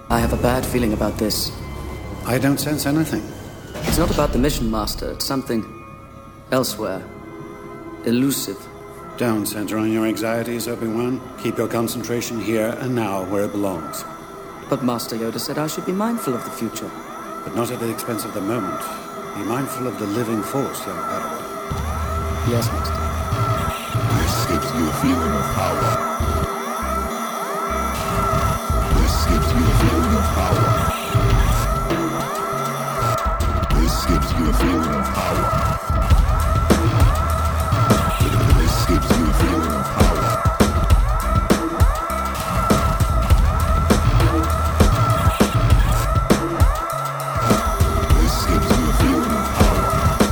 I have a bad feeling about this. I don't sense anything. It's not about the mission, Master. It's something elsewhere. Elusive. Don't center on your anxieties, Obi-Wan. Keep your concentration here and now where it belongs. But Master Yoda said I should be mindful of the future. But not at the expense of the moment. Be mindful of the living force, young Padawan. Yes, Master. This gives you a feeling of power. This gives you a feeling of power. This gives you a feeling of power. This gives you a feeling of power. This gives you a feeling of power.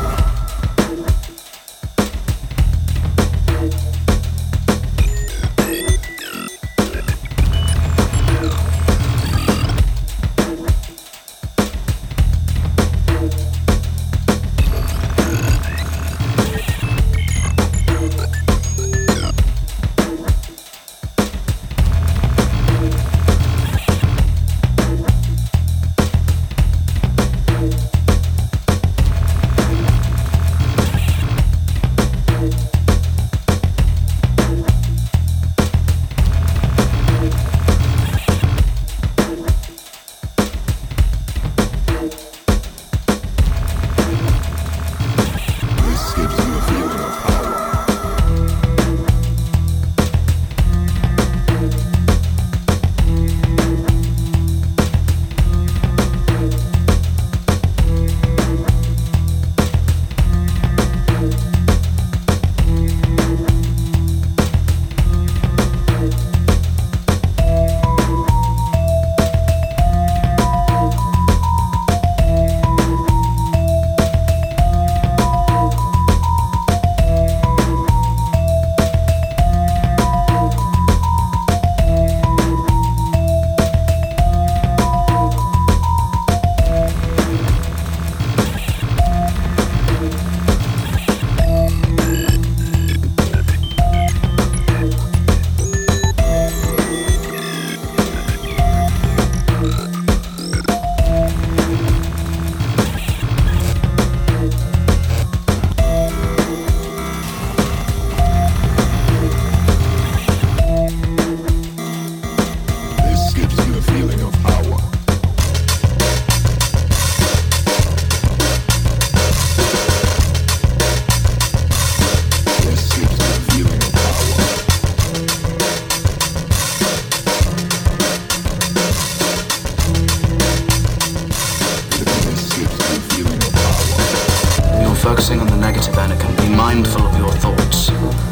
Focusing on the negative, Anakin. Be mindful of your thoughts.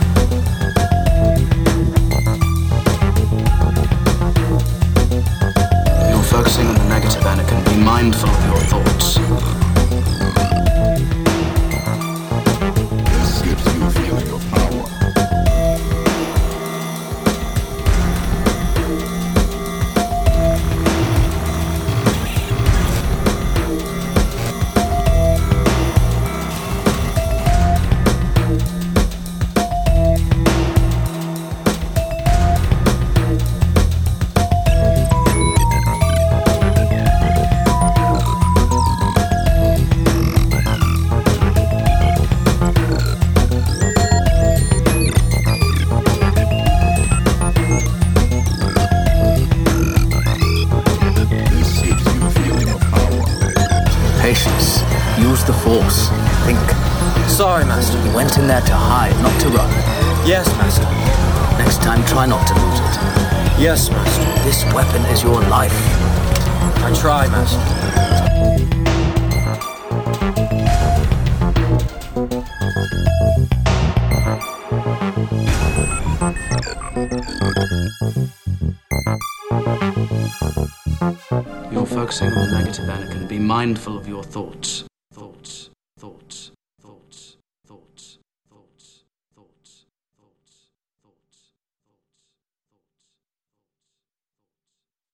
You're focusing on the negative, Anakin. Be mindful of your thoughts. This gives you a feeling of power. Patience. Use the Force. Think. Sorry, Master. You went in there to hide, not to run. Yes, Master. Next time, try not to lose it. Yes, Master. This weapon is your life. I try, Master. You're focusing on the negative, Anakin. Be mindful of your thoughts.